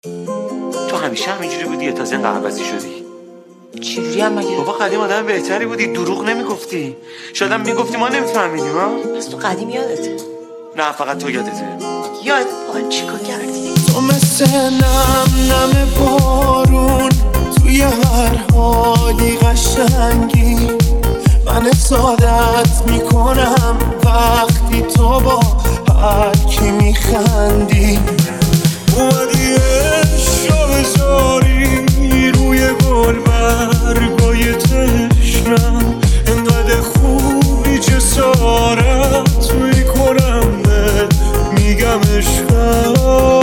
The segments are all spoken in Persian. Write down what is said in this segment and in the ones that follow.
تو همیشه همینجوری بودی یا تازه اینقدر عوضی شدی؟ چجوری هم مگه؟ بابا قدیم آدم بهتری بودی، دروغ نمیگفتی. شاید هم میگفتی ما نمیفهمیدیم ها؟ پس تو قدیم یادته؟ نه فقط تو یادته. یاد پا چیکار کردی؟ تو مثل نم بارون توی هر حالی قشنگی، من سعادت میکنم وقتی تو با هر کی میخندی. اومدی عشقا بذاری روی گل برگای تشنم، انقدر خوبی جسارت میکنم بهت میگم عشقم.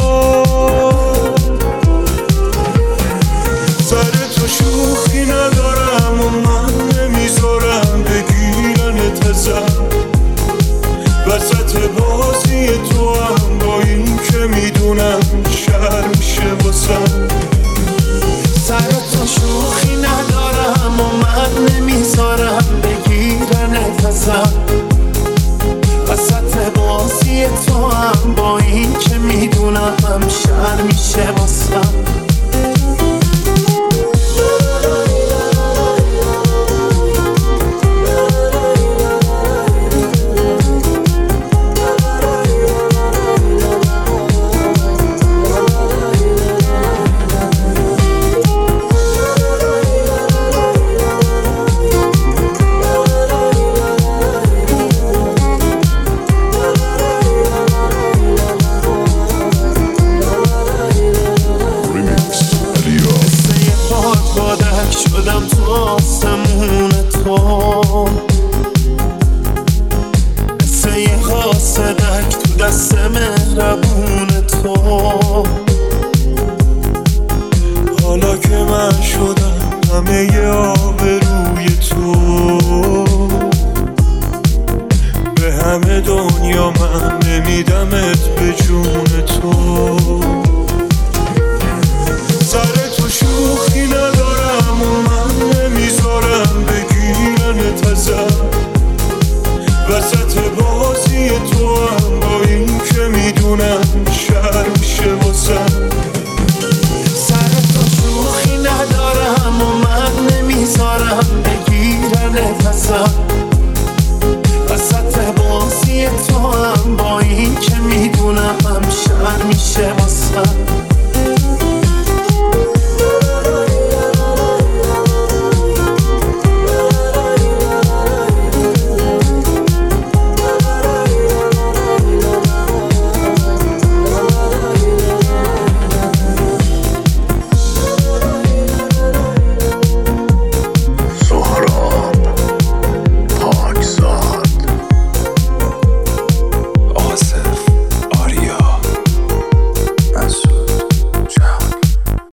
سر تو شوخی ندارم و من نمیذارم بگیرنت ازم، وسط بازی تو هم با این که میدونم شر میشه واسم. سر تو شوخی ندارم و من نمیذارم بگیرنت ازم، وسط بازی تو هم با این که میدونم شر میشه واسم.